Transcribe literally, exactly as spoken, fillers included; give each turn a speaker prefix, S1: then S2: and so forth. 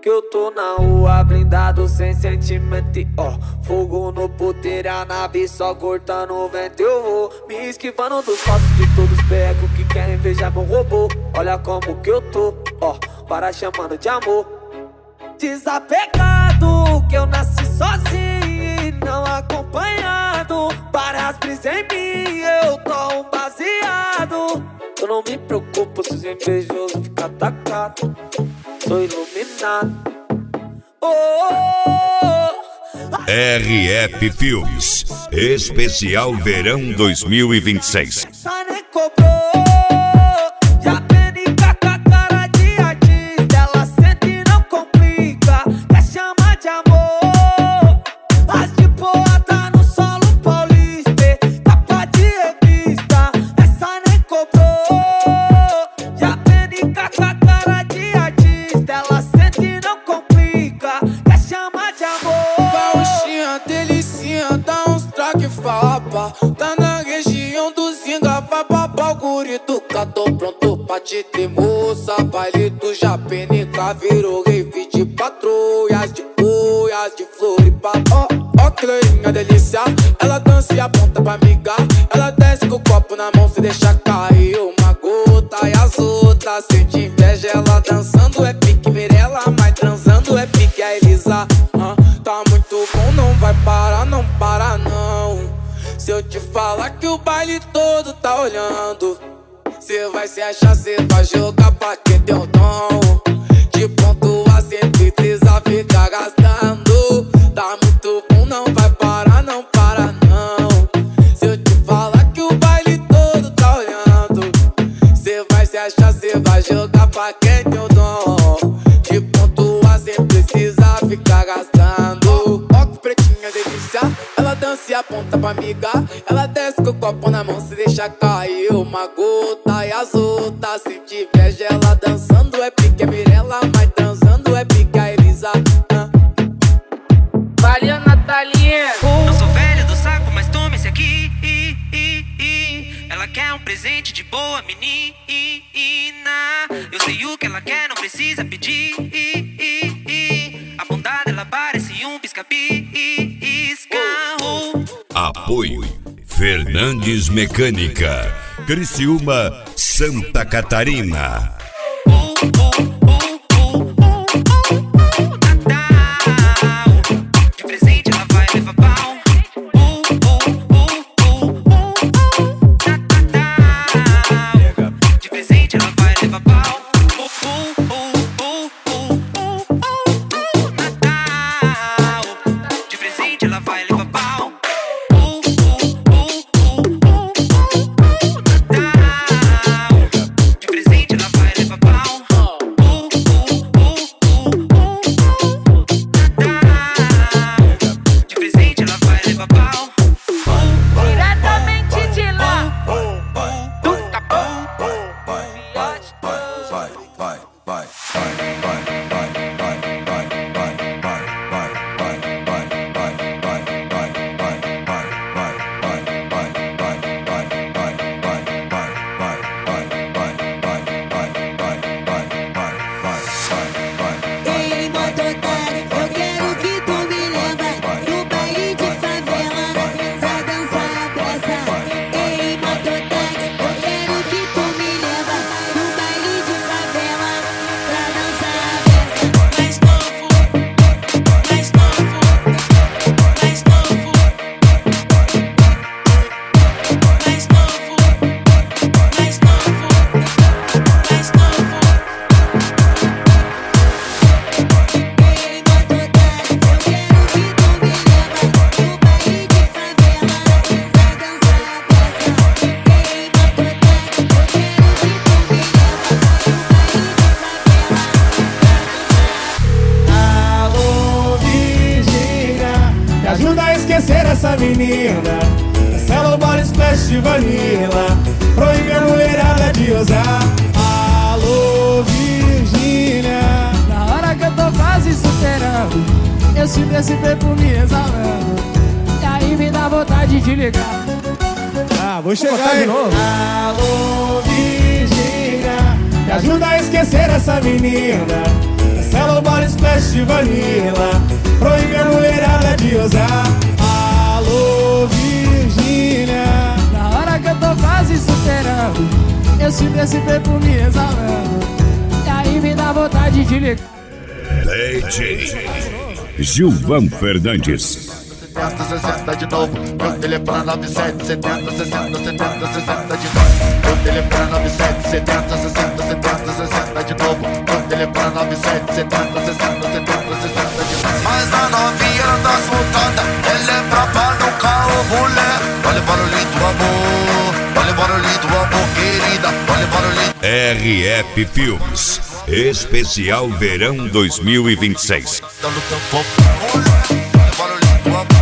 S1: que eu tô na rua, blindado sem sentimento, ó. Fogo no puteiro, a nave só cortando o vento. Eu vou me esquivando dos passos de todos os becos que querem ver já meu robô. Olha como que eu tô, ó, para chamando de amor. Desapegado, que eu nasci sozinho e não acompanhado. Várias brisas em mim, eu tô um baseado. Eu não me preocupo se os invejosos ficam atacados. Sou iluminado. Oh, oh, oh.
S2: R F Filmes Especial Verão dois mil e vinte e seis.
S1: Só nem cobrou. Já penica com a cara de artista. Ela sente e não complica. Quer chamar de amor. As de boa tá no solo paulista. Capa de revista. Essa nem cobrou. Já penica com a cara de artista. Ela sente e não complica. Quer chamar de amor.
S3: Gauchinha, delicinha, dá uns traque fapa. Tá na região do Zinga, vai babá o guri do cá. Tô pronto pra te ter, moça. Baile do Japenica virou rave de patrulhas, de boias, de Floripa. Ó, ó que loirinha delícia, ela dança e aponta pra amigar. Ela desce com o copo na mão, se deixa cair uma gota. E as outras sente inveja, ela dançando é pique Mirella, mas transando é pique a Elisa. Ah, tá muito bom, não vai parar, não para não. Se eu te falar que o baile todo tá olhando, cê vai se achar, cê vai jogar pra quem tem o dom de pontuar sem precisar ficar gastando. Tá muito bom, não vai parar, não para não. Se eu te falar que o baile todo tá olhando, cê vai se achar, cê vai jogar pra quem tem o dom de pontuar sem precisar ficar gastando. Ó que pretinha delícia, ela dança e aponta pra amiga. Ela desce com o copo na mão, se deixa cair uma gota. E as outras sente inveja, ela dançando é pique a Mirella, mas transando é pique a Elisa. ah.
S4: Valeu, Natalinha.
S5: Não sou velho do saco, mas tome esse aqui. Ela quer um presente de boa menina. Eu sei o que ela quer, não precisa pedir. A bondade dela parece um pisca-pisca.
S2: Apoio Fernandes Mecânica, Criciúma, Santa Catarina.
S5: De presente ela vai levar pau. De presente ela vai levar pau. De presente ela vai levar pau. De presente ela vai levar pau. De presente ela vai levar pau.
S4: Diretamente de lá.
S6: Ei, mototário, eu quero que tu me leva no baile de favela pra dançar a peça. Ei, mototário, eu quero que tu me leva no baile de favela pra dançar a peça. Mais novo, mais novo, mais novo, mais novo, mais novo, mais novo. Ei, mototário, eu quero que tu me leva no baile de favela pra dançar a peça. Ei, mototário, eu quero que tu me leva no baile de favela pra dançar.
S7: Alô, Virgínia, me ajuda a esquecer essa menina. Cancela o body splash de vanilla, proíbe a mulherada de usar. Alô, Virgínia,
S8: Na hora que eu tô quase superando, eu sinto esse tempo me exalando. E aí me dá vontade de ligar.
S7: ah, vou chegar de novo. Alô, Virgínia, me ajuda a esquecer essa menina. Cancela Cancela o body splash de vanilla, proíbe a mulherada de usar. Alô, Virgínia.
S8: Na hora que eu tô quase superando, eu sinto esse perfume exalando, e aí me dá vontade de ligar.
S2: D J Gilvan Fernandes.
S9: setenta, sessenta de novo. Meu telefone é nove sete setenta, sessenta, setenta, sessenta de novo. Meu telefone é nove sete setenta, sessenta, setenta, sessenta de novo. Meu telefone é nove sete setenta, sessenta, setenta, sessenta de novo. Mas a novinha anda soltada, ela é brava no carro, mulher. Olha o barulhinho do amor, olha o barulhinho do amor, querida. Olha o barulhinho.
S2: R F Filmes Especial Verão dois mil e vinte e seis.
S9: Olha o barulhinho do amor.